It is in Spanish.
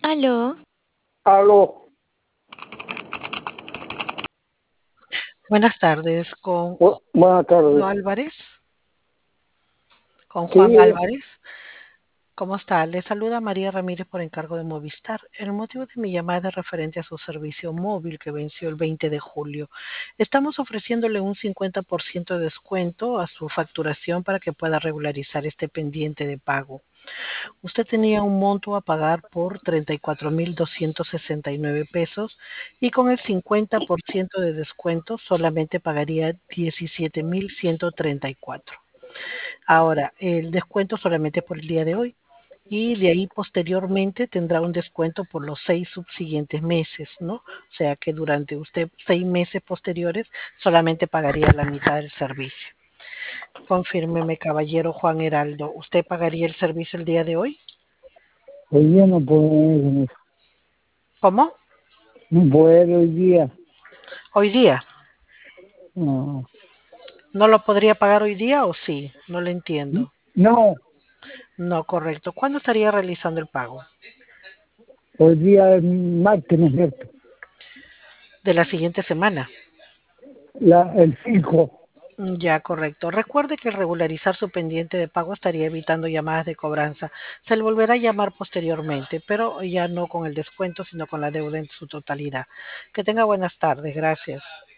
Aló, Aló, buenas tardes con buenas tardes. Álvarez, con Juan Sí, Álvarez. ¿Cómo está? Le saluda María Ramírez por encargo de Movistar. El motivo de mi llamada es referente a su servicio móvil que venció el 20 de julio. Estamos ofreciéndole un 50% de descuento a su facturación para que pueda regularizar este pendiente de pago. Usted tenía un monto a pagar por 34.269 pesos y con el 50% de descuento solamente pagaría 17.134. Ahora, el descuento solamente por el día de hoy y de ahí posteriormente tendrá un descuento por los 6 subsiguientes meses, ¿no? O sea que durante usted 6 meses posteriores solamente pagaría la mitad del servicio. Confírmeme, caballero Juan Heraldo, ¿usted pagaría el servicio el día de hoy? hoy día no puedo venir, ¿Cómo? no puedo ir hoy día. Hoy día. No, ¿No lo podría pagar hoy día o sí? No le entiendo. no, No, correcto. ¿Cuándo estaría realizando el pago? hoy día es martes, ¿no es cierto? De la siguiente semana. El 5. Ya, correcto. Recuerde que al regularizar su pendiente de pago estaría evitando llamadas de cobranza. Se le volverá a llamar posteriormente, pero ya no con el descuento, sino con la deuda en su totalidad. Que tenga buenas tardes. Gracias.